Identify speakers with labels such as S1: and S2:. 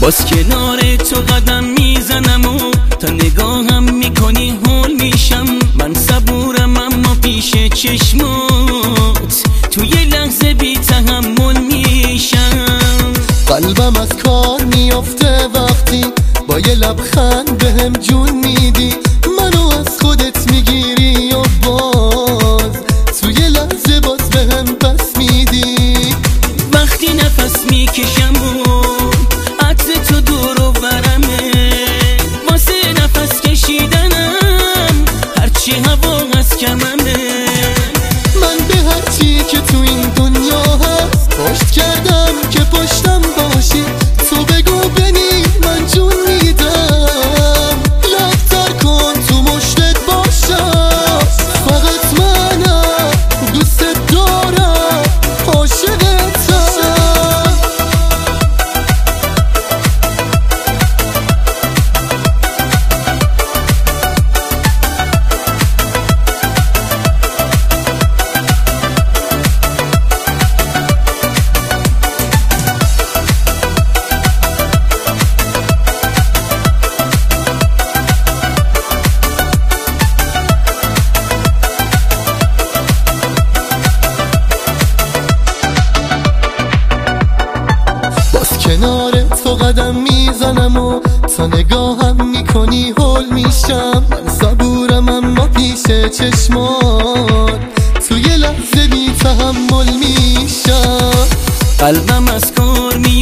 S1: باز کنار تو قدم میزنم و تا نگاهم میکنی هول میشم. من صبورم اما پیش چشمات تو یه لحظه بی تحمل میشم.
S2: قلبم از کار میافته وقتی با یه لبخند بهم جون میدی. منو از خودت میگیری و باز تو یه لحظه باز بهم پس میدی.
S1: وقتی نفس میکشم و عطر تو دور و برمه، واسه نفس کشیدنم هرچی هوا از کممه.
S2: من به هرچی که تو این دنیا هست پشت کردم که پشتم باشی. تو بگو بنی من جون میدم، لبتر کن تو مشتت باشم. فقط منم دوستت دارم، عاشقتم. کنار تو قدم میزنم و تا نگاهم میکنی هول میشم. من صبورم اما پیش چشمات تو یه لحظه بی تحمل میشم.
S1: قلبم از کار